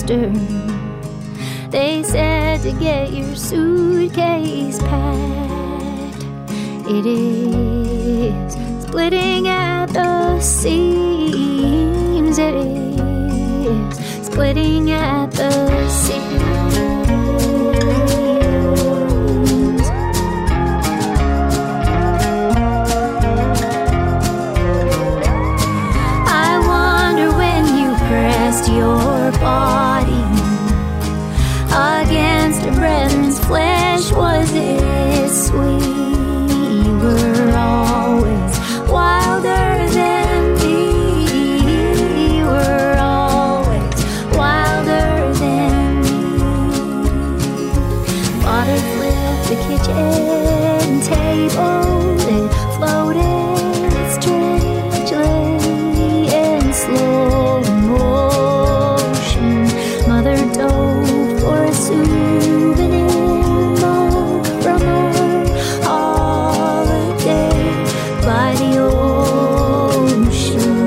sister. They said to get your suitcase packed. It is splitting at the seams. It is splitting at the seams. I wonder when you pressed your body against a brethren's flesh, was it sweet? You were always wilder than me. You were always wilder than me. Water flipped the kitchen table. It floated strangely in slow motion. Mother dove for a souvenir mug from her holiday by the ocean.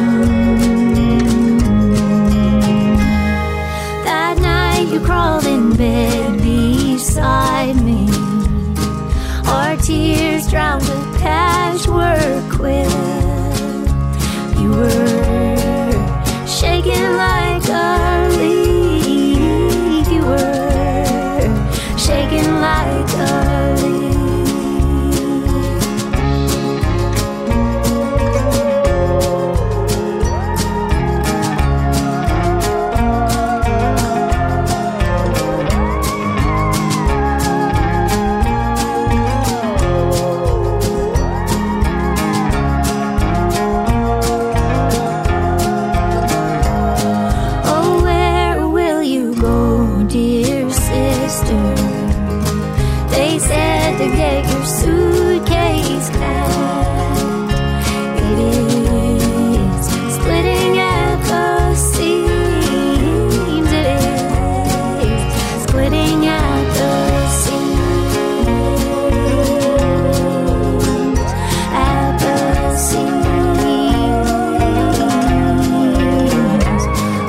That night you crawled in bed beside me. Our tears drowned the patchwork quilt. You were shaking like a leaf. You were shaking like a leaf. Oh, where will you go, dear sister? They said to get your suitcase packed. It is splitting at the seams. It is splitting at the seams. At the seams.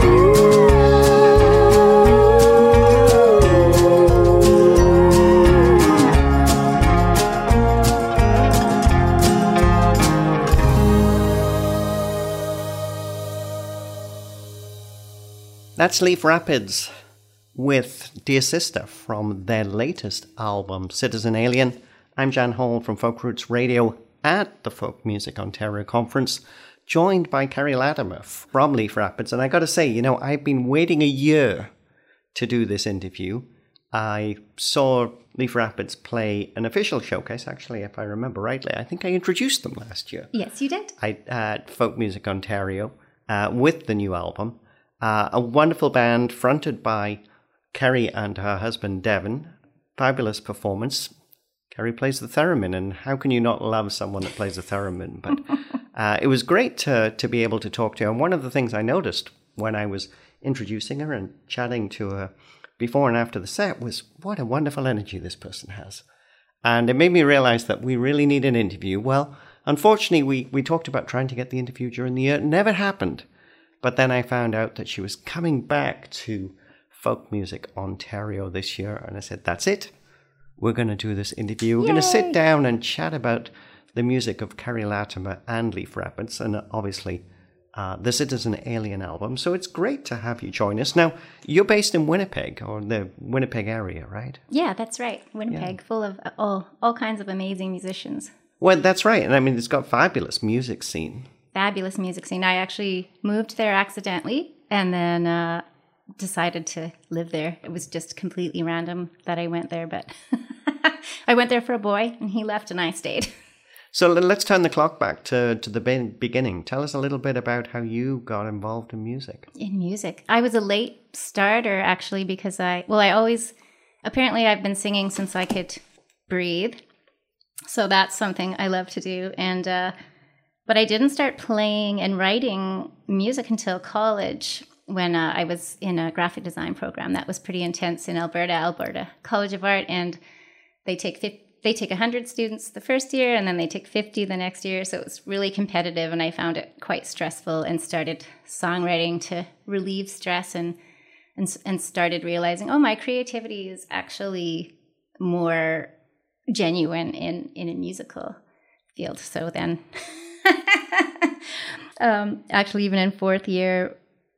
That's Leaf Rapids with Dear Sister from their latest album, Citizen Alien. I'm Jan Hall from Folk Roots Radio at the Folk Music Ontario Conference, joined by Kerry Latimer from Leaf Rapids. And I got to say, you know, I've been waiting a year to do this interview. I saw Leaf Rapids play an official showcase, actually, if I remember rightly. I think I introduced them last year. Yes, you did. At Folk Music Ontario with the new album. A wonderful band fronted by Kerry and her husband Devon. Fabulous performance. Kerry plays the theremin, and how can you not love someone that plays the theremin? But it was great to be able to talk to her. And one of the things I noticed when I was introducing her and chatting to her before and after the set was what a wonderful energy this person has. And it made me realize that we really need an interview. Well, unfortunately, we talked about trying to get the interview during the year. It never happened. But then I found out that she was coming back to Folk Music Ontario this year. And I said, that's it. We're going to do this interview. We're going to sit down and chat about the music of Kerry Latimer and Leaf Rapids. And obviously, the Citizen Alien album. So it's great to have you join us. Now, you're based in Winnipeg, or the Winnipeg area, right? Yeah, that's right. Winnipeg, full of all kinds of amazing musicians. Well, that's right. And I mean, it's got fabulous music scene. Fabulous music scene. I actually moved there accidentally and then decided to live there. It was just completely random that I went there, but I went there for a boy and he left and I stayed. So let's turn the clock back to the beginning. Tell us a little bit about how you got involved in music. In music. I was a late starter, actually, because apparently I've been singing since I could breathe. So that's something I love to do. And but I didn't start playing and writing music until college, when I was in a graphic design program that was pretty intense in Alberta College of Art, and they take 100 students the first year, and then they take 50 the next year. So it was really competitive, and I found it quite stressful and started songwriting to relieve stress and and started realizing, oh, my creativity is actually more genuine in a musical field. So then, actually, even in fourth year,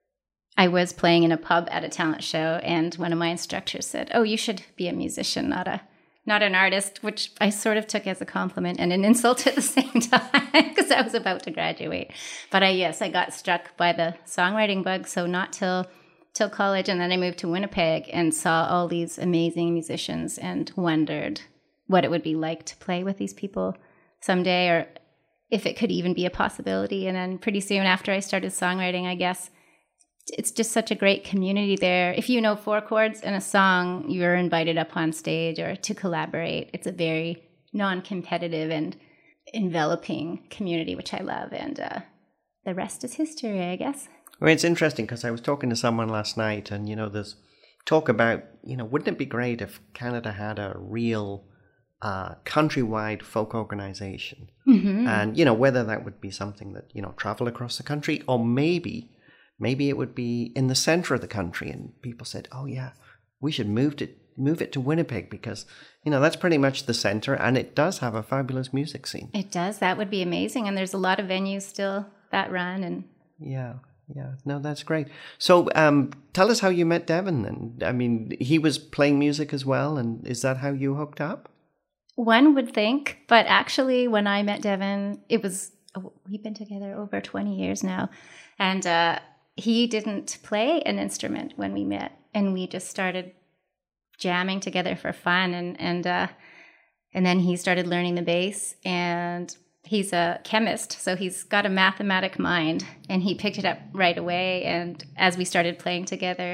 I was playing in a pub at a talent show, and one of my instructors said, "Oh, you should be a musician, not an artist," which I sort of took as a compliment and an insult at the same time because I was about to graduate. But I got struck by the songwriting bug. So not till college, and then I moved to Winnipeg and saw all these amazing musicians and wondered what it would be like to play with these people someday, or if it could even be a possibility. And then pretty soon after I started songwriting, I guess it's just such a great community there. If you know 4 chords in a song, you're invited up on stage or to collaborate. It's a very non-competitive and enveloping community, which I love. And the rest is history, I guess. Well, it's interesting because I was talking to someone last night, and, there's talk about, wouldn't it be great if Canada had a real countrywide folk organization? Mm-hmm. And, whether that would be something that, travel across the country, or maybe it would be in the center of the country. And people said, oh, yeah, we should move it to Winnipeg because, that's pretty much the center. And it does have a fabulous music scene. It does. That would be amazing. And there's a lot of venues still that run. And Yeah. No, that's great. So tell us how you met Devin. And I mean, he was playing music as well. And is that how you hooked up? One would think. But actually, when I met Devin, we've been together over 20 years now. And he didn't play an instrument when we met, and we just started jamming together for fun. And then he started learning the bass, and he's a chemist, so he's got a mathematic mind, and he picked it up right away. And as we started playing together,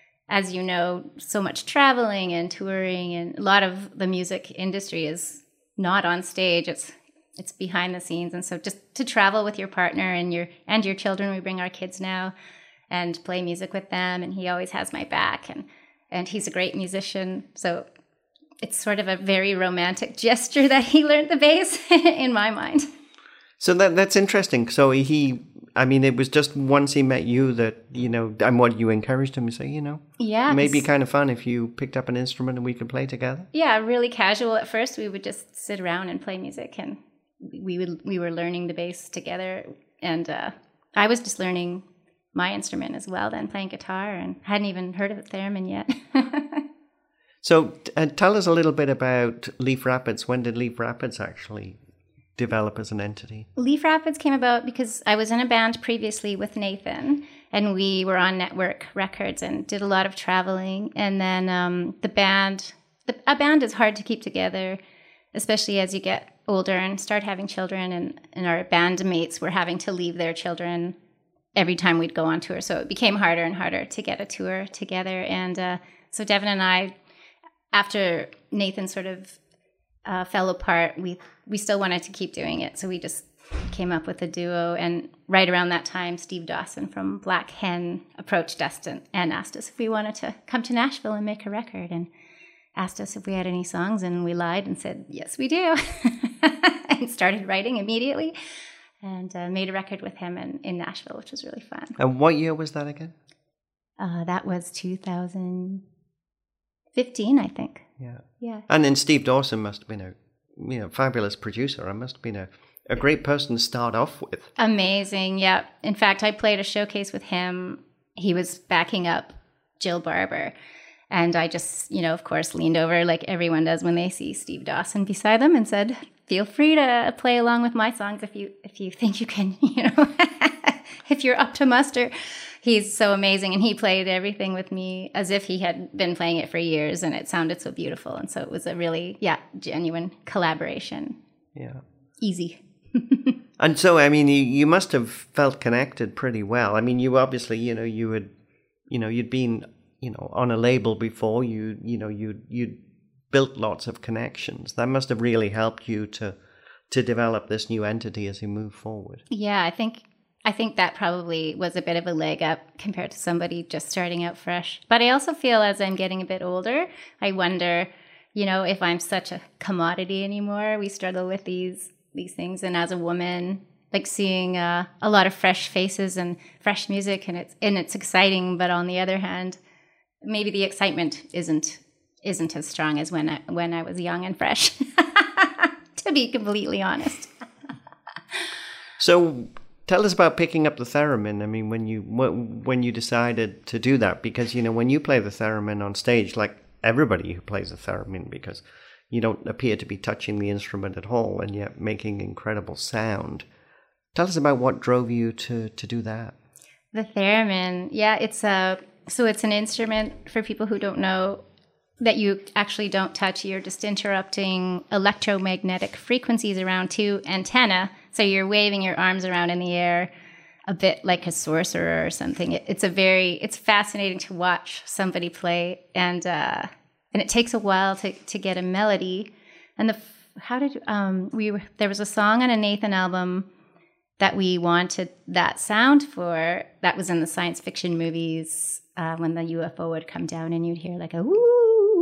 as you know, so much traveling and touring, and a lot of the music industry is not on stage. It's behind the scenes. And so just to travel with your partner and your children, we bring our kids now and play music with them. And he always has my back, and he's a great musician. So it's sort of a very romantic gesture that he learned the bass in my mind. So that's interesting. So it was just once he met you that, and what you encouraged him to say, yeah, maybe kind of fun if you picked up an instrument and we could play together. Yeah, really casual at first. We would just sit around and play music, and we were learning the bass together, and I was just learning my instrument as well, then playing guitar, and hadn't even heard of a theremin yet. So tell us a little bit about Leaf Rapids. When did Leaf Rapids actually develop as an entity? Leaf Rapids came about because I was in a band previously with Nathan, and we were on Network Records and did a lot of traveling. And then a band is hard to keep together, especially as you get older and start having children, and our bandmates were having to leave their children every time we'd go on tour. So it became harder and harder to get a tour together. And so Devin and I, after Nathan sort of fell apart, we still wanted to keep doing it. So we just came up with a duo. And right around that time, Steve Dawson from Black Hen approached us and asked us if we wanted to come to Nashville and make a record, and asked us if we had any songs, and we lied and said, yes, we do. And started writing immediately, and made a record with him in Nashville, which was really fun. And what year was that again? That was 2015, I think. Yeah. And then Steve Dawson must have been a fabulous producer. I must have been a great person to start off with. Amazing, yeah. In fact, I played a showcase with him. He was backing up Jill Barber. And I just, of course, leaned over like everyone does when they see Steve Dawson beside them and said, feel free to play along with my songs if you think you can, if you're up to muster. He's so amazing. And he played everything with me as if he had been playing it for years, and it sounded so beautiful. And so it was a really, genuine collaboration. Yeah. Easy. And so, you must have felt connected pretty well. You obviously, you'd been, on a label before, you'd built lots of connections. That must have really helped you to develop this new entity as you move forward. Yeah, I think that probably was a bit of a leg up compared to somebody just starting out fresh. But I also feel as I'm getting a bit older, I wonder, if I'm such a commodity anymore. We struggle with these things. And as a woman, like seeing a lot of fresh faces and fresh music, and it's exciting. But on the other hand, maybe the excitement isn't as strong as when I was young and fresh, to be completely honest. So tell us about picking up the theremin. I mean, when you decided to do that, because, you know, when you play the theremin on stage, like everybody who plays the theremin, because you don't appear to be touching the instrument at all and yet making incredible sound. Tell us about what drove you to do that. The theremin, yeah, it's an instrument, for people who don't know, that you actually don't touch. You're just interrupting electromagnetic frequencies around two antennae. So you're waving your arms around in the air a bit like a sorcerer or something. It's fascinating to watch somebody play, and it takes a while to get a melody. And there was a song on a Nathan album that we wanted that sound for, that was in the science fiction movies, when the UFO would come down and you'd hear like a woo.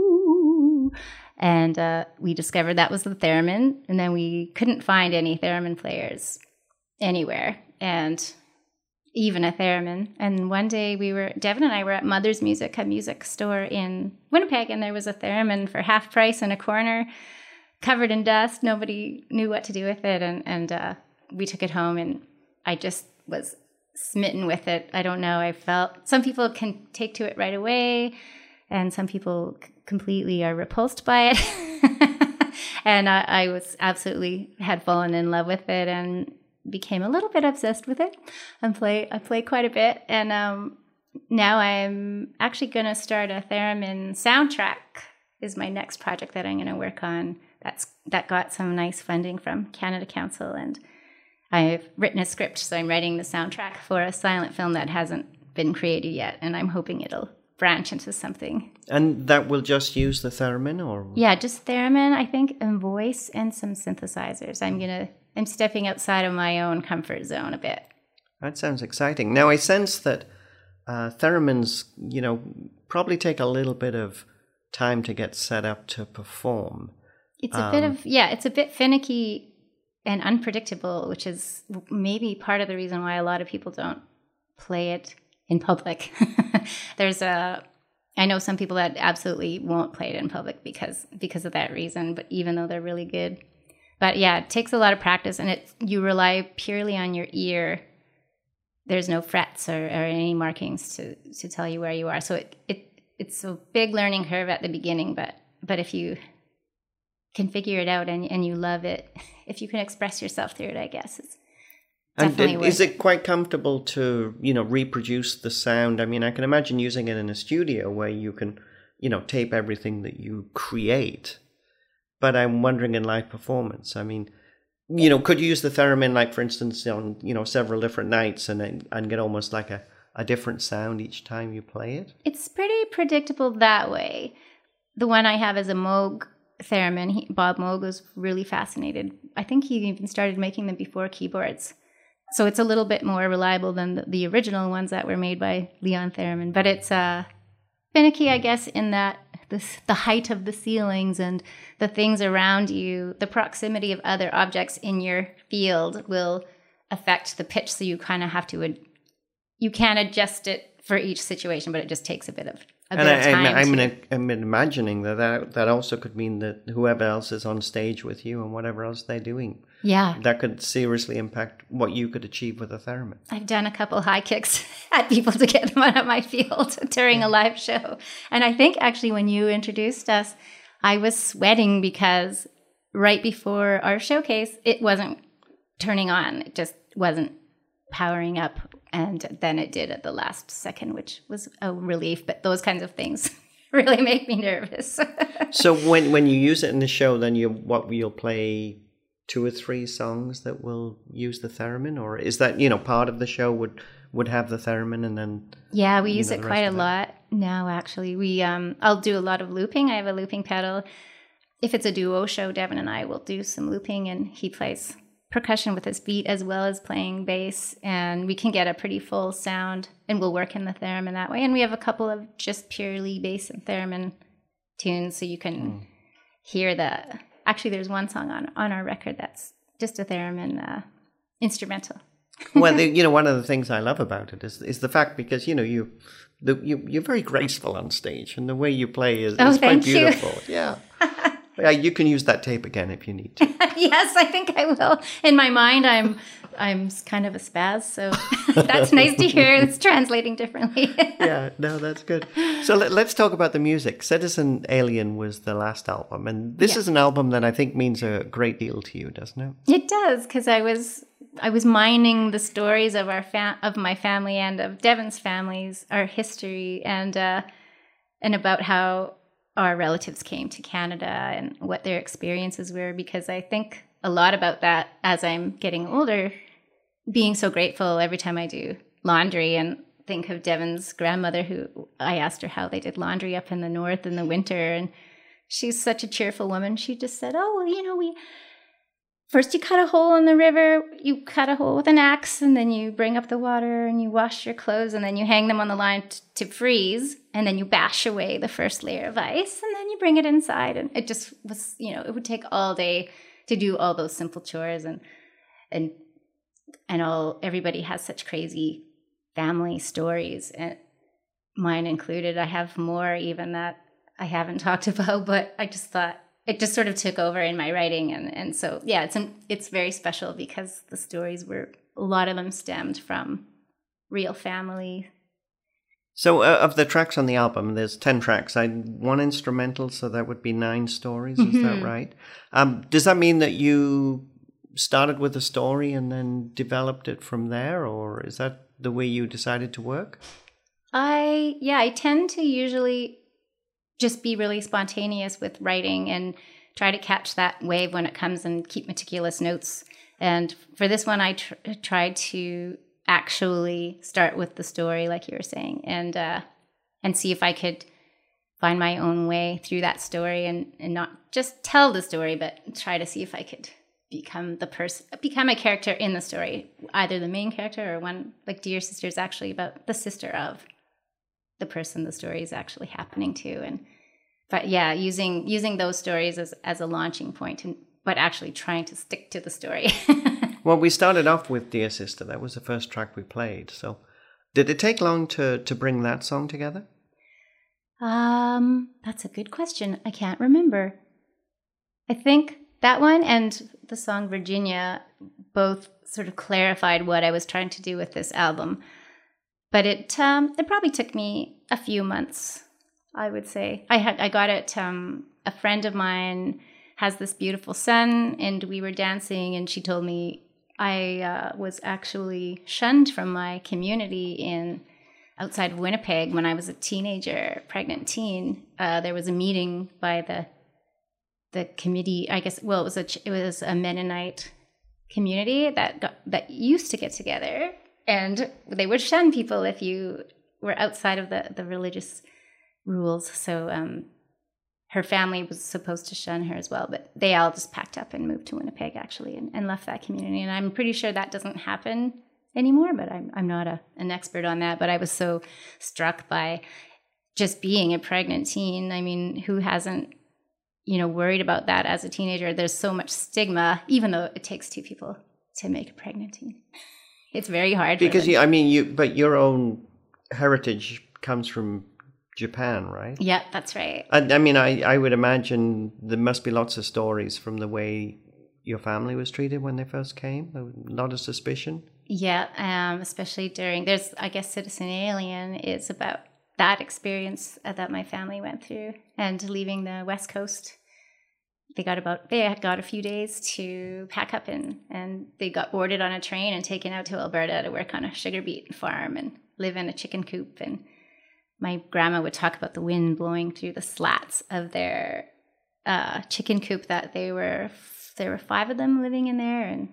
And we discovered that was the theremin, and then we couldn't find any theremin players anywhere, and even a theremin. And one day Devin and I were at Mother's Music, a music store in Winnipeg, and there was a theremin for half price in a corner, covered in dust. Nobody knew what to do with it, and we took it home, and I just was smitten with it. I don't know. I felt some people can take to it right away, and some people completely are repulsed by it. And I was absolutely had fallen in love with it and became a little bit obsessed with it. I play quite a bit, and now I'm actually going to start a theremin soundtrack. Is my next project that I'm going to work on. That got some nice funding from Canada Council, and I've written a script, so I'm writing the soundtrack for a silent film that hasn't been created yet, and I'm hoping it'll branch into something. And that will just use the theremin, or? Yeah, just theremin, I think, and voice and some synthesizers. I'm stepping outside of my own comfort zone a bit. That sounds exciting. Now, I sense that theremins, you know, probably take a little bit of time to get set up to perform. It's a bit finicky and unpredictable, which is maybe part of the reason why a lot of people don't play it in public. I know some people that absolutely won't play it in public because of that reason, but even though they're really good. But yeah, it takes a lot of practice, and you rely purely on your ear. There's no frets or any markings to tell you where you are. So it's a big learning curve at the beginning, but if you can figure it out and you love it, if you can express yourself through it, I guess it's definitely worth it. Is it quite comfortable to, you know, reproduce the sound? I mean, I can imagine using it in a studio where you can, you know, tape everything that you create. But I'm wondering in live performance, I mean, you know, could you use the theremin, like, for instance, on, you know, several different nights and get almost like a different sound each time you play it? It's pretty predictable that way. The one I have is a Moog theremin. Bob Moog was really fascinated. I think he even started making them before keyboards. So it's a little bit more reliable than the original ones that were made by Leon Theremin. But it's finicky, I guess, in that the height of the ceilings and the things around you, the proximity of other objects in your field will affect the pitch. So you kind of have to, you can adjust it for each situation, but it just takes a bit of time. I'm imagining that also could mean that whoever else is on stage with you and whatever else they're doing, that could seriously impact what you could achieve with a theremin. I've done a couple high kicks at people to get them out of my field during a live show. And I think actually when you introduced us, I was sweating because right before our showcase, it wasn't turning on. It just wasn't powering up. And then it did at the last second, which was a relief. But those kinds of things really make me nervous. So when you use it in the show, then you'll play 2 or 3 songs that will use the theremin? Or is that, you know, part of the show would have the theremin and then... Yeah, we use it quite a lot now, actually. I'll do a lot of looping. I have a looping pedal. If it's a duo show, Devin and I will do some looping, and he plays percussion with his feet as well as playing bass, and we can get a pretty full sound, and we'll work in the theremin that way. And we have a couple of just purely bass and theremin tunes, so you can hear actually there's one song on our record that's just a theremin instrumental. Well, you know, one of the things I love about it is the fact, because, you know, you're very graceful on stage, and the way you play is Oh, quite thank you. beautiful. Yeah. Yeah, you can use that tape again if you need to. Yes, I think I will. In my mind, I'm kind of a spaz, so that's nice to hear. It's translating differently. Yeah, no, that's good. So let's talk about the music. Citizen Alien was the last album, and this is an album that I think means a great deal to you, doesn't it? It does, because I was mining the stories of of my family and of Devin's families, our history, and about how our relatives came to Canada and what their experiences were, because I think a lot about that as I'm getting older, being so grateful every time I do laundry and think of Devin's grandmother, who I asked her how they did laundry up in the north in the winter, and she's such a cheerful woman. She just said, oh, well, first you cut a hole in the river, you cut a hole with an axe, and then you bring up the water and you wash your clothes, and then you hang them on the line to freeze, and then you bash away the first layer of ice, and then you bring it inside. And it just was, it would take all day to do all those simple chores, and everybody has such crazy family stories, and mine included. I have more even that I haven't talked about, but I just thought it just sort of took over in my writing. And so, yeah, it's very special because the stories a lot of them stemmed from real family. So of the tracks on the album, there's 10 tracks. One instrumental, so that would be 9 stories. Is that right? Does that mean that you started with a story and then developed it from there, or is that the way you decided to work? I tend to usually just be really spontaneous with writing and try to catch that wave when it comes and keep meticulous notes. And for this one, I tried to actually start with the story, like you were saying, and see if I could find my own way through that story and not just tell the story, but try to see if I could become a character in the story, either the main character or one, like Dear Sister is actually about the sister of the person the story is actually happening to. But yeah, using those stories as a launching point, but actually trying to stick to the story. Well, we started off with Dear Sister. That was the first track we played. So did it take long to bring that song together? That's a good question. I can't remember. I think that one and the song Virginia both sort of clarified what I was trying to do with this album. But it probably took me a few months, I would say. I got it. A friend of mine has this beautiful son, and we were dancing, and she told me I was actually shunned from my community outside of Winnipeg when I was a teenager, pregnant teen. There was a meeting by the committee. I guess it was a Mennonite community that used to get together. And they would shun people if you were outside of the religious rules. So her family was supposed to shun her as well. But they all just packed up and moved to Winnipeg, actually, and left that community. And I'm pretty sure that doesn't happen anymore, but I'm not an expert on that. But I was so struck by just being a pregnant teen. I mean, who hasn't, worried about that as a teenager? There's so much stigma, even though it takes 2 people to make a pregnant teen. It's very hard. Because but your own heritage comes from Japan, right? Yeah, that's right. I would imagine there must be lots of stories from the way your family was treated when they first came. A lot of suspicion. Yeah, especially there's, I guess, Citizen Alien is about that experience that my family went through, and leaving the West Coast. They got a few days to pack up and they got boarded on a train and taken out to Alberta to work on a sugar beet farm and live in a chicken coop. And my grandma would talk about the wind blowing through the slats of their chicken coop, that there were 5 of them living in there, and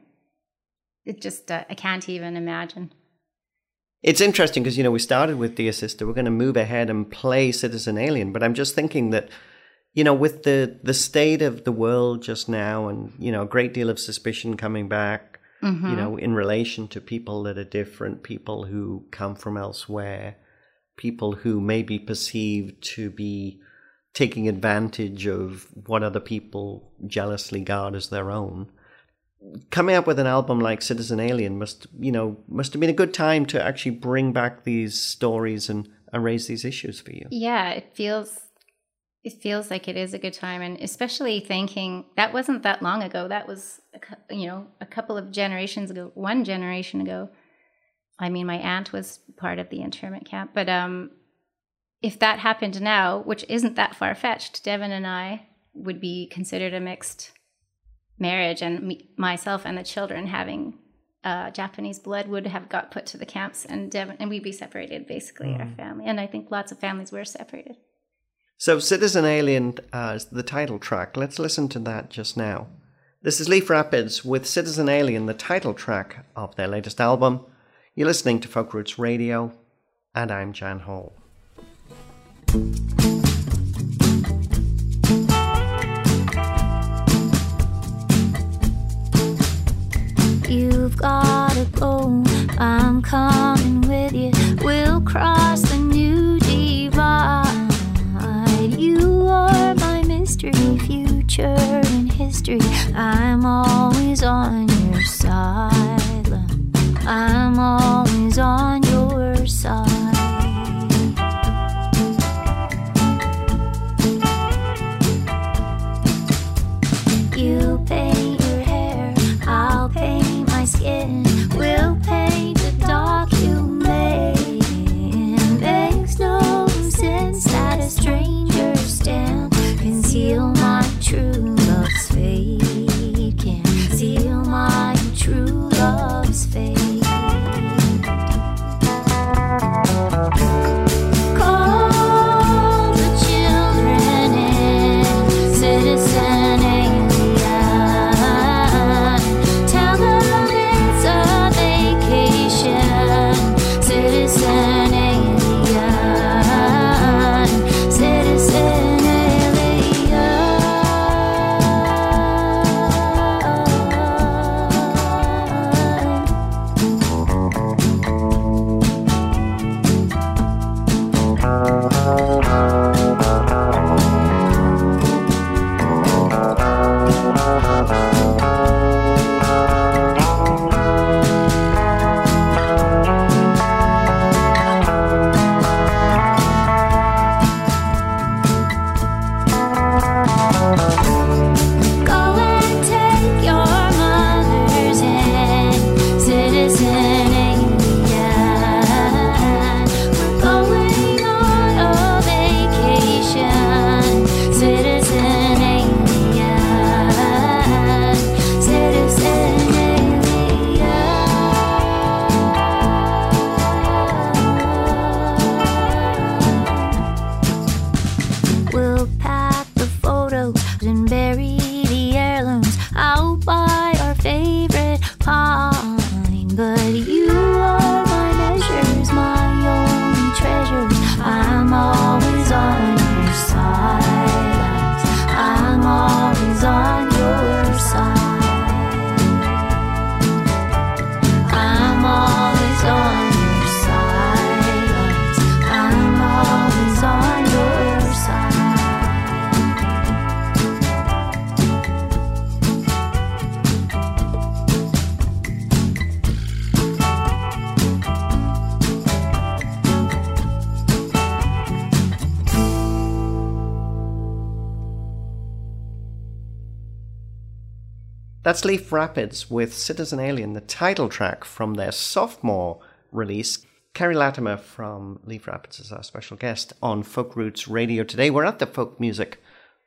it just I can't even imagine. It's interesting because we started with Dear Sister. We're going to move ahead and play Citizen Alien, but I'm just thinking that with the state of the world just now, and a great deal of suspicion coming back, in relation to people that are different, people who come from elsewhere, people who may be perceived to be taking advantage of what other people jealously guard as their own. Coming up with an album like Citizen Alien must have been a good time to actually bring back these stories and raise these issues for you. Yeah, it feels like it is a good time, and especially thinking that wasn't that long ago. That was a couple of generations ago, one generation ago. I mean, my aunt was part of the internment camp, but if that happened now, which isn't that far-fetched, Devin and I would be considered a mixed marriage, and myself and the children having Japanese blood would have got put to the camps, and we'd be separated, basically, our family. And I think lots of families were separated. So Citizen Alien is the title track. Let's listen to that just now. This is Leaf Rapids with Citizen Alien, the title track of their latest album. You're listening to Folk Roots Radio, and I'm Jan Hall. You've gotta go, I'm coming with you. We'll cross the new divide. You are my mystery, future and history. I'm always on your side, love. I'm always on your side. You paint your hair, I'll paint my skin. We'll paint the document. Makes no sense that a stranger stamp conceal my true love's fate. Conceal my true love's fate. Call the children in, citizen alien. Tell them it's a vacation, citizen alien. Citizen That's Leaf Rapids with Citizen Alien, the title track from their sophomore release. Kerry Latimer from Leaf Rapids is our special guest on Folk Roots Radio today. We're at the Folk Music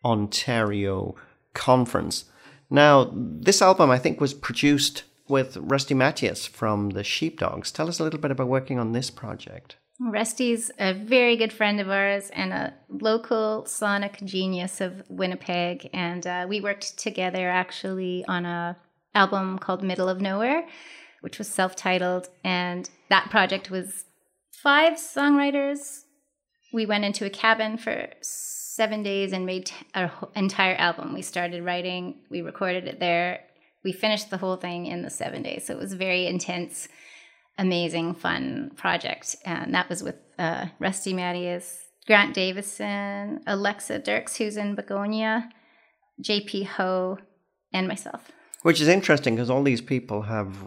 Ontario Conference. Now, this album, I think, was produced with Rusty Matthias from the Sheepdogs. Tell us a little bit about working on this project. Rusty's a very good friend of ours and a local sonic genius of Winnipeg. And we worked together actually on an album called Middle of Nowhere, which was self-titled. And that project was 5 songwriters. We went into a cabin for 7 days and made our entire album. We started writing, we recorded it there. We finished the whole thing in the 7 days. So it was very intense, amazing, fun project. And that was with Rusty Matthias, Grant Davison, Alexa Dirks, who's in Begonia, JP Ho, and myself. Which is interesting because all these people have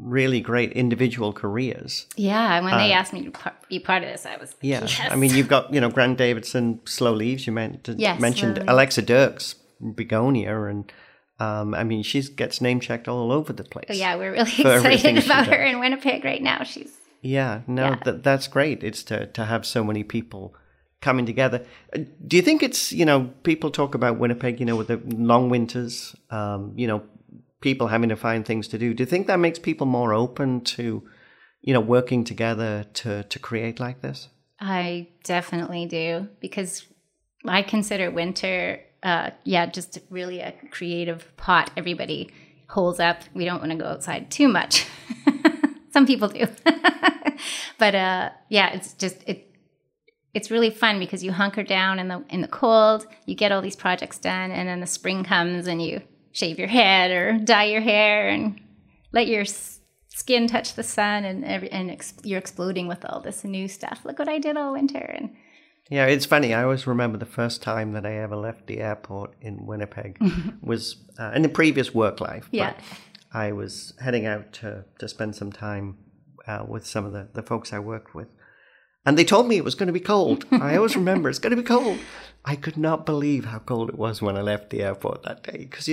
really great individual careers. Yeah, when they asked me to be part of this, I was Yeah, yes. I mean, you've got, Grant Davidson, Slow Leaves, you mentioned Slow Leaves. Alexa Dirks, Begonia, and I mean, she gets name-checked all over the place. Oh, yeah, we're really for everything excited she about does. her in Winnipeg right now. She's That's great. It's to have so many people coming together. Do you think it's, people talk about Winnipeg, with the long winters, people having to find things to do. Do you think that makes people more open to, working together to create like this? I definitely do, because I consider winter, just really a creative pot. Everybody holds up. We don't want to go outside too much. Some people do. But it's just it's really fun because you hunker down in the cold, you get all these projects done, and then the spring comes and you shave your head or dye your hair and let your skin touch the sun, and you're exploding with all this new stuff. Look what I did all winter. And yeah, it's funny. I always remember the first time that I ever left the airport in Winnipeg was in the previous work life. Yeah. But I was heading out to spend some time with some of the folks I worked with. And they told me it was going to be cold. I always remember it's going to be cold. I could not believe how cold it was when I left the airport that day. Because,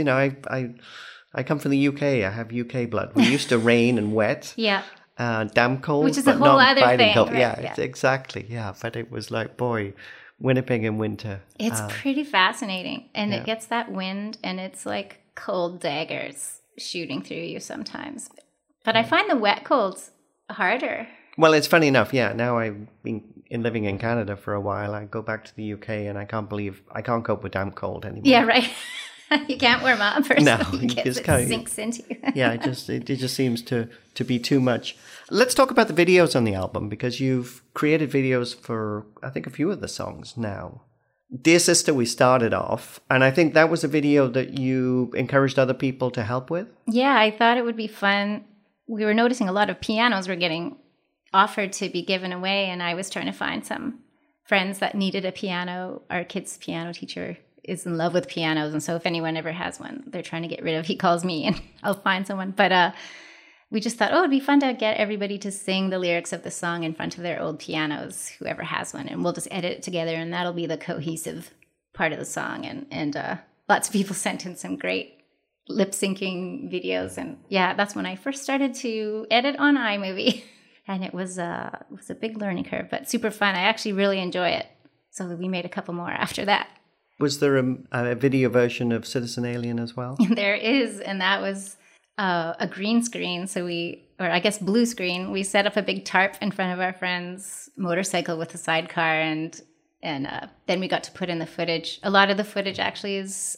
I come from the UK. I have UK blood. We're used to rain and wet. Yeah. Damn cold. Which is but a whole not other biting thing. cold. Right? Yeah, Yeah. It's exactly. Yeah, but it was like, boy, Winnipeg in winter. It's pretty fascinating. And yeah. it gets that wind, and it's like cold daggers shooting through you sometimes. But I find the wet colds harder. Well, it's funny enough. Yeah, now I've been living in Canada for a while. I go back to the UK, and I can't believe I can't cope with damp cold anymore. Yeah, right. You can't warm up, or No, it sinks into you. Yeah, it just seems to be too much. Let's talk about the videos on the album, because you've created videos for, I think, a few of the songs now. Dear Sister, we started off, and I think that was a video that you encouraged other people to help with. Yeah, I thought it would be fun. We were noticing a lot of pianos were getting offered to be given away, and I was trying to find some friends that needed a piano. Our kid's piano teacher is in love with pianos, and so if anyone ever has one they're trying to get rid of, he calls me and I'll find someone. But we just thought, it'd be fun to get everybody to sing the lyrics of the song in front of their old pianos, whoever has one, and we'll just edit it together, and that'll be the cohesive part of the song. And lots of people sent in some great lip syncing videos, and yeah, that's when I first started to edit on iMovie. And it was a big learning curve, but super fun. I actually really enjoy it. So we made a couple more after that. Was there a video version of Citizen Alien as well? There is, and that was a green screen. So blue screen. We set up a big tarp in front of our friend's motorcycle with a sidecar, and then we got to put in the footage. A lot of the footage actually is,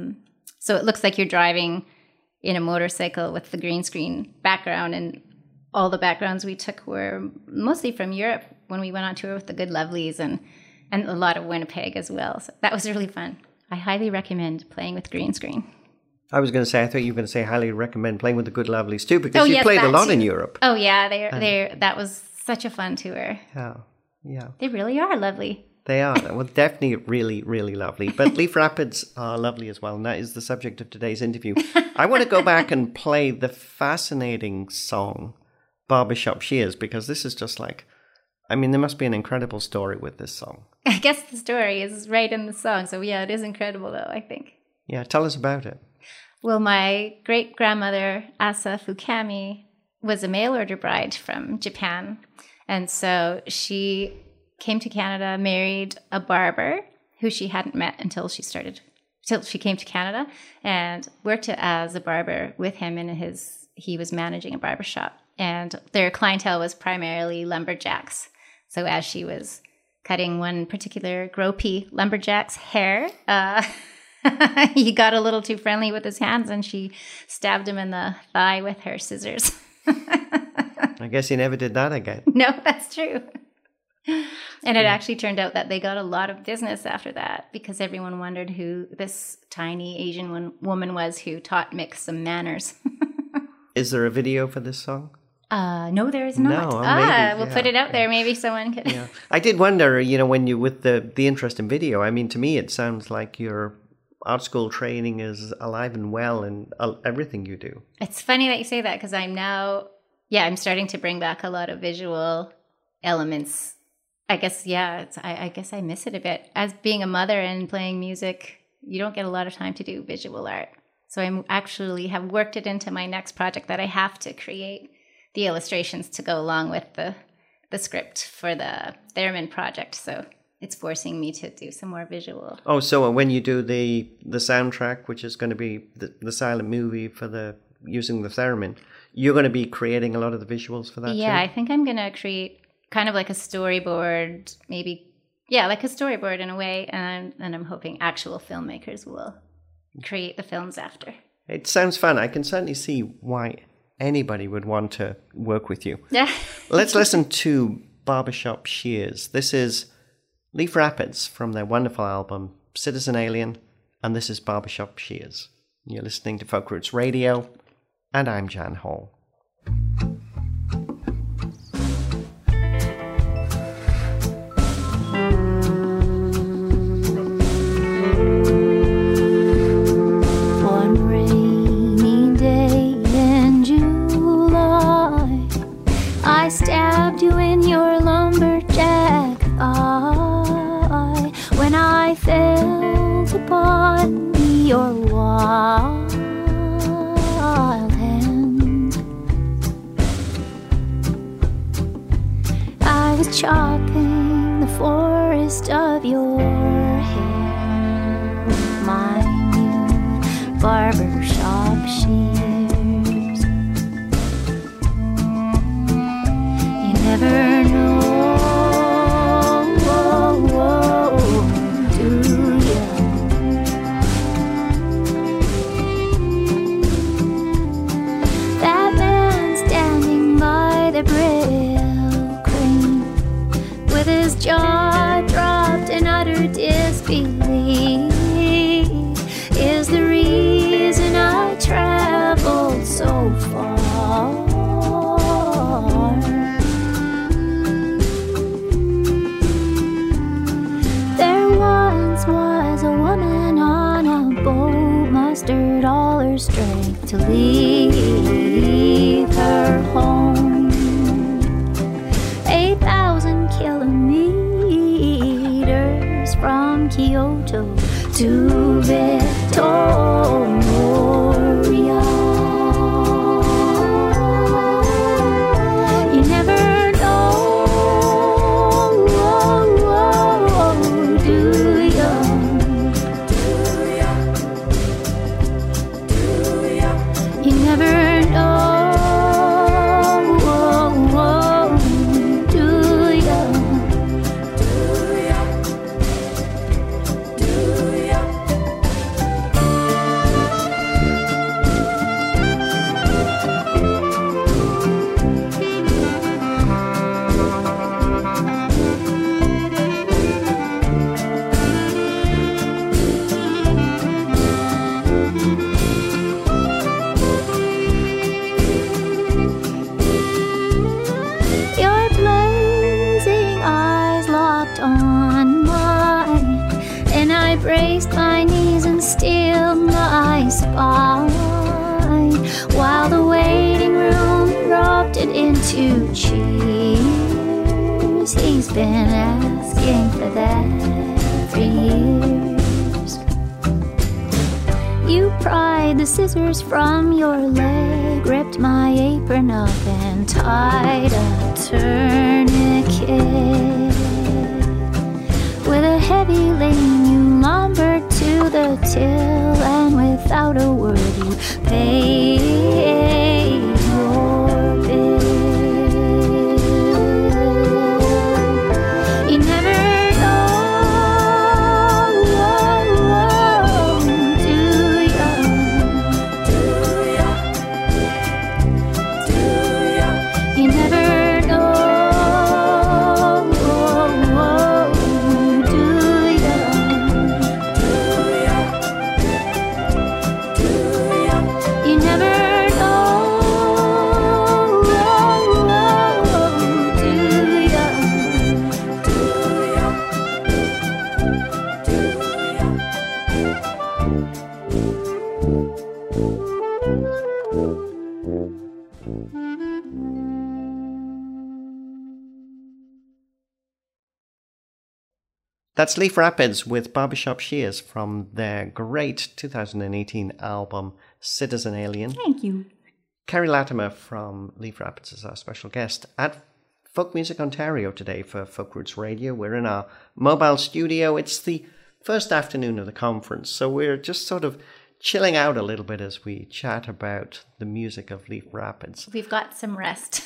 so it looks like you're driving in a motorcycle with the green screen background, and all the backgrounds we took were mostly from Europe when we went on tour with the Good Lovelies, and a lot of Winnipeg as well. So that was really fun. I highly recommend playing with green screen. I was going to say, I thought you were going to say highly recommend playing with the Good Lovelies too, because you played a lot in Europe. Oh yeah, that was such a fun tour. Yeah. They really are lovely. They are. Well, definitely really, really lovely. But Leaf Rapids are lovely as well, and that is the subject of today's interview. I want to go back and play the fascinating song Barbershop Shears, because this is just like, there must be an incredible story with this song. I guess the story is right in the song. So yeah, it is incredible though, I think. Yeah, tell us about it. Well, my great-grandmother, Asa Fukami, was a mail-order bride from Japan. And so she came to Canada, married a barber who she hadn't met until she came to Canada, and worked as a barber with him he was managing a barbershop. And their clientele was primarily lumberjacks. So as she was cutting one particular gropey lumberjack's hair, he got a little too friendly with his hands, and she stabbed him in the thigh with her scissors. I guess he never did that again. No, that's true. And it actually turned out that they got a lot of business after that, because everyone wondered who this tiny Asian woman was who taught Mick some manners. Is there a video for this song? No, there is not. We'll put it out there. Maybe someone could. Yeah. I did wonder, when you, with the interest in video, to me it sounds like your art school training is alive and well in everything you do. It's funny that you say that, because I'm now I'm starting to bring back a lot of visual elements. I guess, I guess I miss it a bit. As being a mother and playing music, you don't get a lot of time to do visual art. So I actually have worked it into my next project that I have to create the illustrations to go along with the script for the Theremin project. So it's forcing me to do some more visual. Oh, so when you do the soundtrack, which is going to be the silent movie for using the theremin, you're going to be creating a lot of the visuals for that too? I think I'm going to create kind of like a storyboard, maybe, like a storyboard in a way, and I'm hoping actual filmmakers will create the films after. It sounds fun. I can certainly see why anybody would want to work with you. Yeah. Let's listen to Barbershop Shears. This is Leaf Rapids from their wonderful album Citizen Alien, and this is Barbershop Shears. You're listening to Folk Roots Radio, and I'm Jan Hall. Stabbed you in your lumberjack eye when I fell upon your wild hand. I was chopping the forest of your hair with my new barbershop shears. Never know, do you? That man standing by the Brill Creek with his jaw dropped in utter disbelief is the reason I traveled so far. Was a woman on a boat, mustered all her strength to leave her home. 8,000 kilometers from Kyoto to Victoria. You never braced my knees and stilled my spine while the waiting room erupted into cheers. He's been asking for that for years. You pried the scissors from your leg, ripped my apron up and tied a tourniquet. With a heavy lane you lumbered to the till, and without a word you paid your bill. You never know, do ya? You never know. You never know. That's Leaf Rapids with Barbershop Shears from their great 2018 album, Citizen Alien. Thank you. Kerry Latimer from Leaf Rapids is our special guest at Folk Music Ontario today for Folk Roots Radio. We're in our mobile studio. It's the first afternoon of the conference, so we're just sort of chilling out a little bit as we chat about the music of Leaf Rapids. We've got some rest.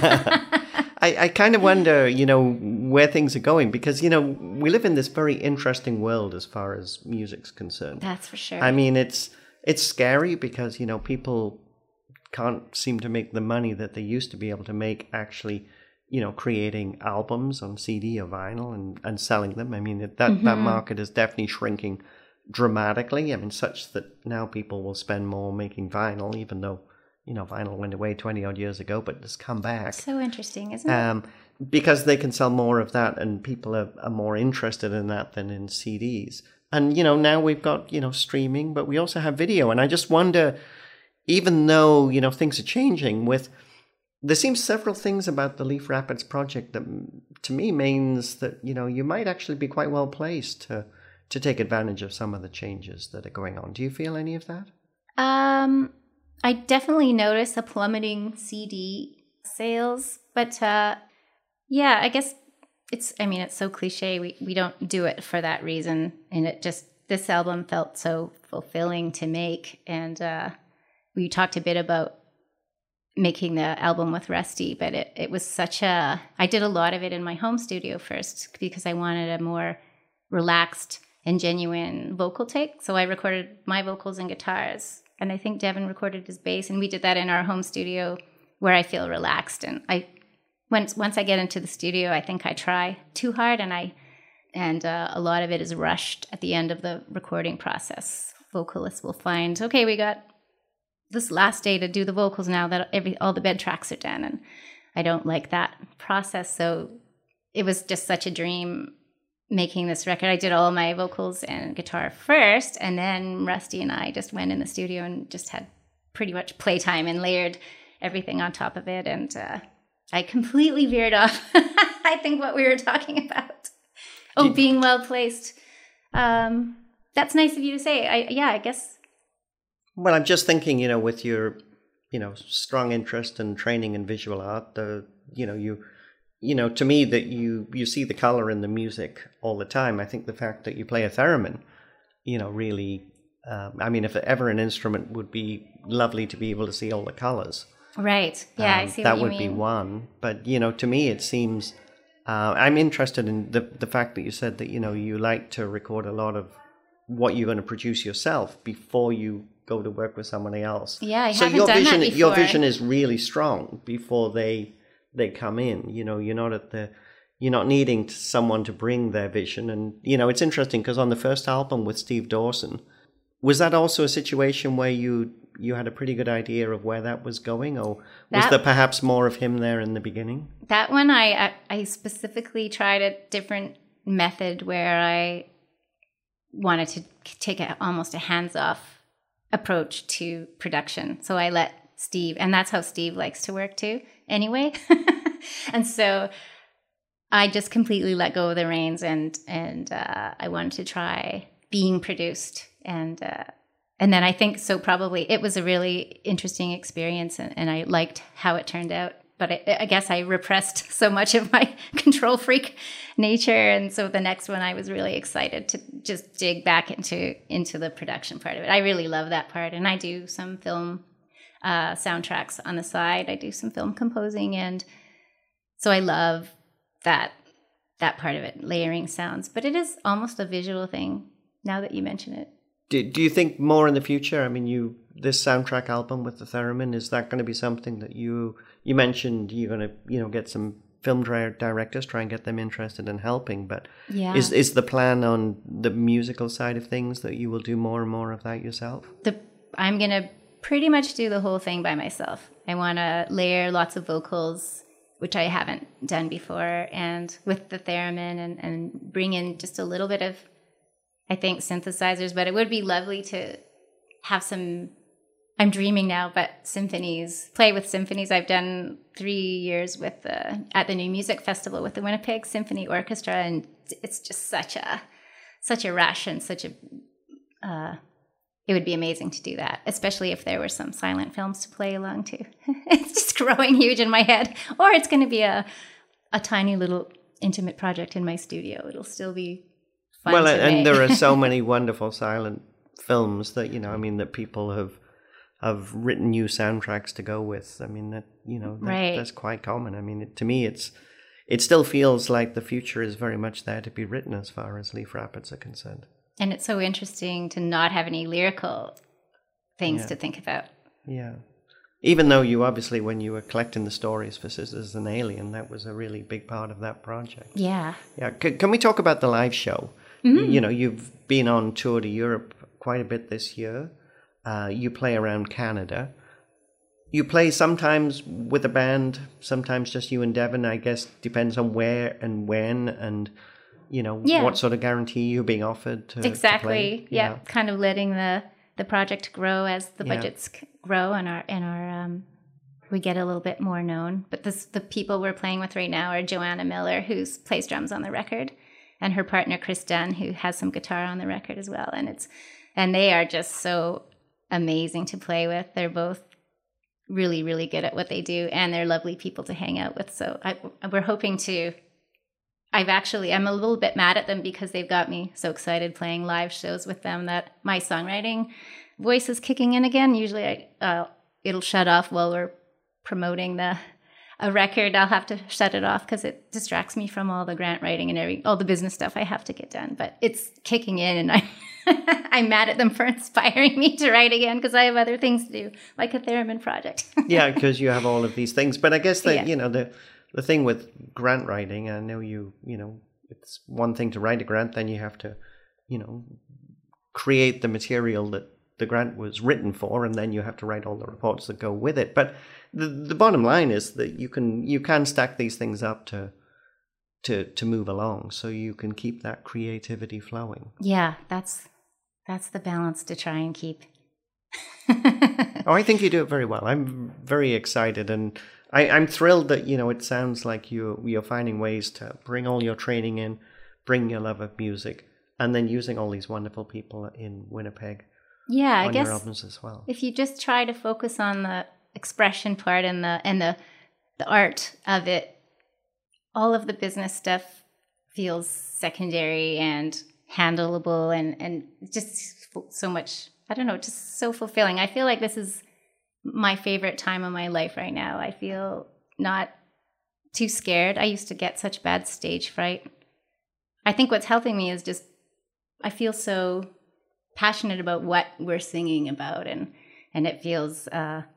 I kind of wonder, where things are going because, we live in this very interesting world as far as music's concerned. That's for sure. I mean, it's scary because, people can't seem to make the money that they used to be able to make actually, creating albums on CD or vinyl and selling them. I mean, that market is definitely shrinking dramatically. I mean, such that now people will spend more making vinyl, even though vinyl went away 20 odd years ago, but it's come back. So interesting, isn't it? Because they can sell more of that and people are more interested in that than in CDs. And, now we've got, streaming, but we also have video. And I just wonder, even though, things are changing there seems several things about the Leaf Rapids project that to me means that, you might actually be quite well placed to take advantage of some of the changes that are going on. Do you feel any of that? I definitely notice a plummeting CD sales, but I guess it's so cliche. We don't do it for that reason. And this album felt so fulfilling to make. And we talked a bit about making the album with Rusty, but it was I did a lot of it in my home studio first because I wanted a more relaxed and genuine vocal take. So I recorded my vocals and guitars. And I think Devin recorded his bass, and we did that in our home studio where I feel relaxed. And once I get into the studio, I think I try too hard, and a lot of it is rushed at the end of the recording process. Vocalists will find, okay, we got this last day to do the vocals now that all the bed tracks are done, and I don't like that process. So it was just such a dream making this record. I did all my vocals and guitar first, and then Rusty and I just went in the studio and just had pretty much playtime and layered everything on top of it. And I completely veered off, I think, what we were talking about. Being well placed. That's nice of you to say. I guess. Well, I'm just thinking, with your, strong interest and training in visual art, to me that you see the color in the music all the time. I think the fact that you play a theremin, really, if ever an instrument would be lovely to be able to see all the colors. Right. Yeah, I see that what you would mean. be one. But, to me it seems, I'm interested in the fact that you said that, you like to record a lot of what you're going to produce yourself before you go to work with somebody else. Yeah, I so haven't your done vision, that before. your vision is really strong before they come in. You're not needing someone to bring their vision. And it's interesting because on the first album with Steve Dawson, was that also a situation where you had a pretty good idea of where that was going, or was there perhaps more of him there in the beginning? That one I specifically tried a different method where I wanted to take almost a hands-off approach to production. So I let Steve, and that's how Steve likes to work too anyway. And so I just completely let go of the reins, and I wanted to try being produced. And then I think so probably it was a really interesting experience, and I liked how it turned out. But I guess I repressed so much of my control freak nature. And so the next one, I was really excited to just dig back into the production part of it. I really love that part. And I do some film soundtracks on the side. I do some film composing. And so I love that part of it, layering sounds. But it is almost a visual thing now that you mention it. Do you think more in the future? I mean, this soundtrack album with the theremin, is that going to be something that you mentioned you're going to get some film directors, try and get them interested in helping, but is the plan on the musical side of things that you will do more and more of that yourself? I'm going to pretty much do the whole thing by myself. I want to layer lots of vocals, which I haven't done before, and with the theremin and bring in just a little bit of, I think, synthesizers, but it would be lovely to have some I'm dreaming now, but play with symphonies. I've done 3 years with at the New Music Festival with the Winnipeg Symphony Orchestra, and it's just such a rush and it would be amazing to do that, especially if there were some silent films to play along to. It's just growing huge in my head. Or it's going to be a tiny little intimate project in my studio. It'll still be fun to make. And there are so many wonderful silent films that, that people have written new soundtracks to go with. I mean, that's quite common. I mean, to me, it still feels like the future is very much there to be written as far as Leaf Rapids are concerned. And it's so interesting to not have any lyrical things to think about. Yeah. Even though you obviously, when you were collecting the stories for Sisters and Alien, that was a really big part of that project. Yeah. Yeah. Can we talk about the live show? Mm-hmm. You've been on tour to Europe quite a bit this year. You play around Canada. You play sometimes with a band, sometimes just you and Devin. I guess depends on where and when and, what sort of guarantee you're being offered to Exactly. To play. Yeah. Kind of letting the project grow as the budgets grow and we get a little bit more known. But the people we're playing with right now are Joanna Miller, who plays drums on the record, and her partner Chris Dunn, who has some guitar on the record as well. And they are just so amazing to play with. They're both really, really good at what they do, and they're lovely people to hang out with. So we're hoping to. I'm a little bit mad at them because they've got me so excited playing live shows with them that my songwriting voice is kicking in again. Usually it'll shut off while we're promoting a record. I'll have to shut it off because it distracts me from all the grant writing and all the business stuff I have to get done. But it's kicking in, and I'm mad at them for inspiring me to write again because I have other things to do, like a theremin project. Yeah, because you have all of these things. But I guess that, the thing with grant writing, I know it's one thing to write a grant, then you have to, create the material that the grant was written for, and then you have to write all the reports that go with it. But the bottom line is that you can stack these things up to move along, so you can keep that creativity flowing. Yeah, that's the balance to try and keep. I think you do it very well. I'm very excited, and I'm thrilled that it sounds like you're finding ways to bring all your training in, bring your love of music, and then using all these wonderful people in Winnipeg. Yeah, I guess your albums as well. If you just try to focus on the expression part and the art of it, all of the business stuff feels secondary and handleable and just so much. I don't know, just so fulfilling. I feel like this is my favorite time of my life right now. I feel not too scared. I used to get such bad stage fright. I think what's helping me is just I feel so passionate about what we're singing about, and it feels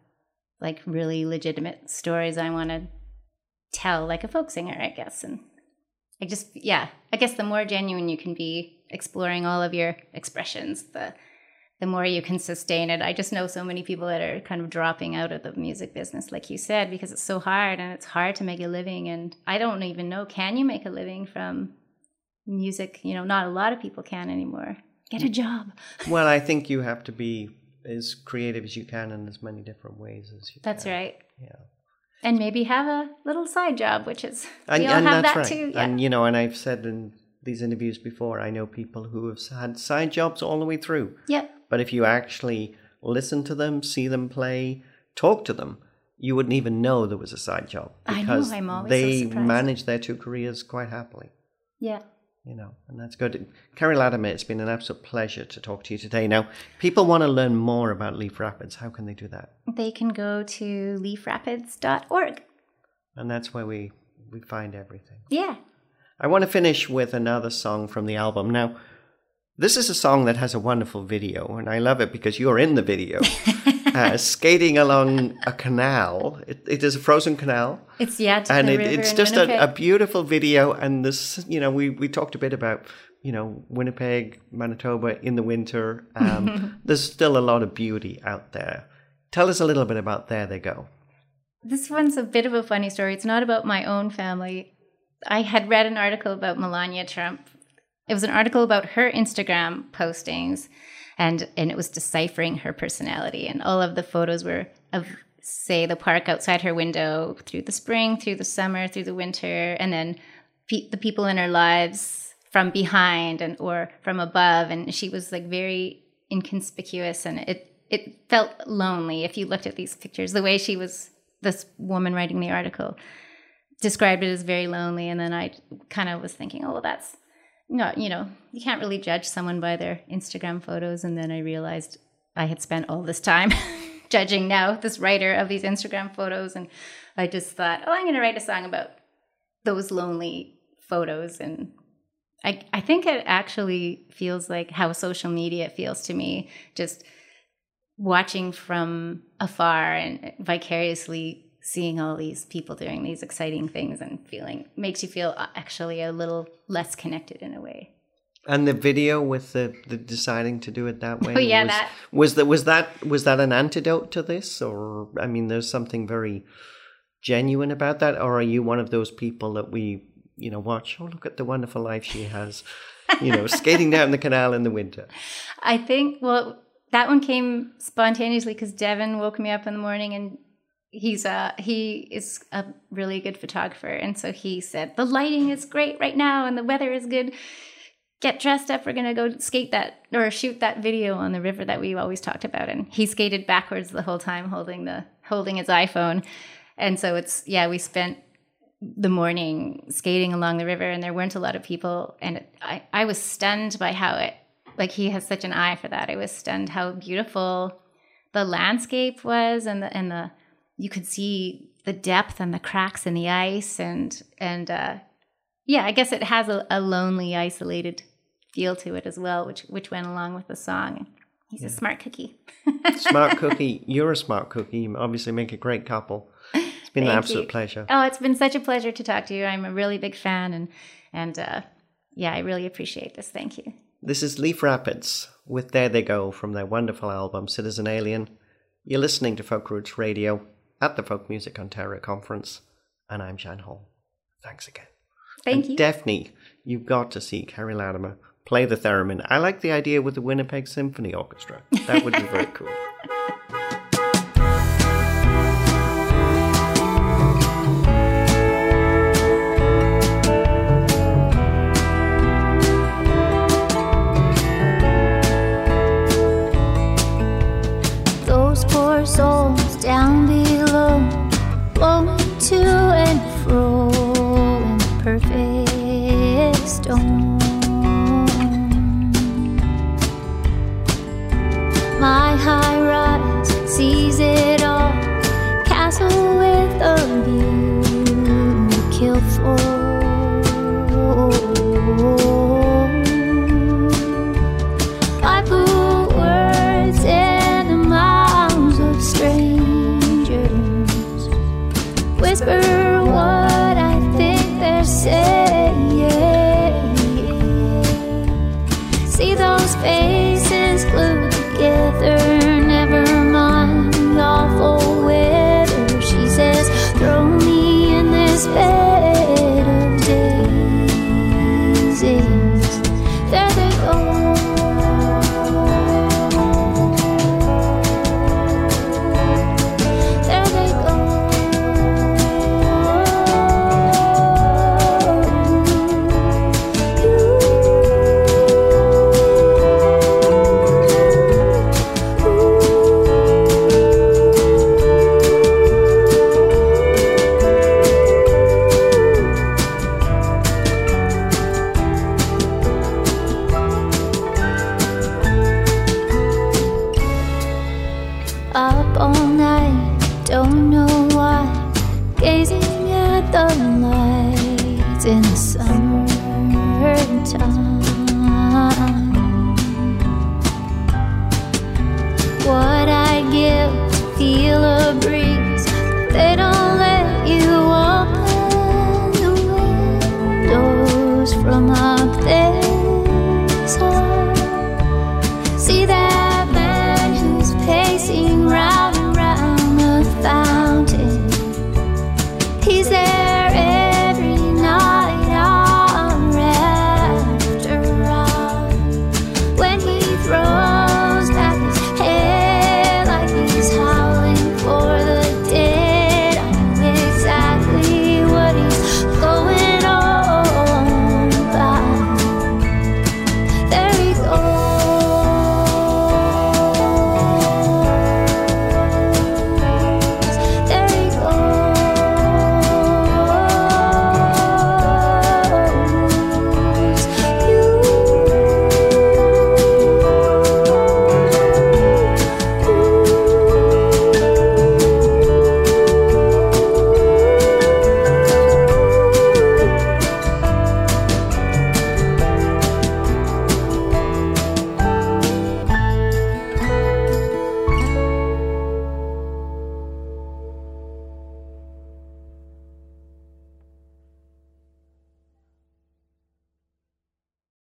like really legitimate stories I want to tell, like a folk singer, I guess. And I guess the more genuine you can be exploring all of your expressions, the more you can sustain it. I just know so many people that are kind of dropping out of the music business, like you said, because it's so hard, and it's hard to make a living. And I don't even know, can you make a living from music? Not a lot of people can anymore. Get a job. Well, I think you have to be as creative as you can in as many different ways as you That's can. right. Yeah. And maybe have a little side job, which is, we all and have that's that right. too. Yeah. And, I've said in these interviews before, I know people who have had side jobs all the way through. Yep. But if you actually listen to them, see them play, talk to them, you wouldn't even know there was a side job. Because I know, I'm always they so surprised. manage their two careers quite happily. Yeah. And that's good. Kerry Latimer, it's been an absolute pleasure to talk to you today. Now, people want to learn more about Leaf Rapids. How can they do that? They can go to leafrapids.org. And that's where we find everything. Yeah. I want to finish with another song from the album. Now, this is a song that has a wonderful video, and I love it because you're in the video. Skating along a canal. It is a frozen canal. It's to and the river it's in just Winnipeg. a beautiful video. And this, we talked a bit about, Winnipeg, Manitoba in the winter. There's still a lot of beauty out there. Tell us a little bit about There They Go. This one's a bit of a funny story. It's not about my own family. I had read an article about Melania Trump. It was an article about her Instagram postings. And it was deciphering her personality. And all of the photos were of, say, the park outside her window through the spring, through the summer, through the winter, and then the people in her lives from behind and or from above. And she was like very inconspicuous, and it felt lonely if you looked at these pictures. The way she was, this woman writing the article described it as very lonely. And then I kind of was thinking, oh, well, that's not, you can't really judge someone by their Instagram photos. And then I realized I had spent all this time judging now this writer of these Instagram photos. And I just thought, oh, I'm going to write a song about those lonely photos. And I think it actually feels like how social media feels to me, just watching from afar and vicariously seeing all these people doing these exciting things and makes you feel actually a little less connected in a way. And the video with the deciding to do it that way. Oh yeah, was that an antidote to this? Or I mean, there's something very genuine about that, or are you one of those people that we watch, oh, look at the wonderful life she has, skating down the canal in the winter? I think, well, that one came spontaneously because Devin woke me up in the morning, and he is a really good photographer. And so he said, the lighting is great right now and the weather is good. Get dressed up. We're going to go skate that or shoot that video on the river that we always talked about. And he skated backwards the whole time holding his iPhone. And so we spent the morning skating along the river, and there weren't a lot of people. And I was stunned by how he has such an eye for that. I was stunned how beautiful the landscape was, and the you could see the depth and the cracks in the ice, and I guess it has a lonely, isolated feel to it as well, which went along with the song. He's a smart cookie. Smart cookie. You're a smart cookie. You obviously make a great couple. It's been an absolute pleasure. Oh, it's been such a pleasure to talk to you. I'm a really big fan, and I really appreciate this. Thank you. This is Leaf Rapids with There They Go from their wonderful album Citizen Alien. You're listening to Folk Roots Radio at the Folk Music Ontario Conference, and I'm Shan Hall. Thanks again. Thank you. Daphne, you've got to see Kerry Latimer play the theremin. I like the idea with the Winnipeg Symphony Orchestra. That would be very cool. Those poor souls down below, blowing to and fro in the perfect storm. My high rise sees it all, castle with a view to kill for. I put words in the mouths of strangers, whisper what I think they're saying. See those faces glued together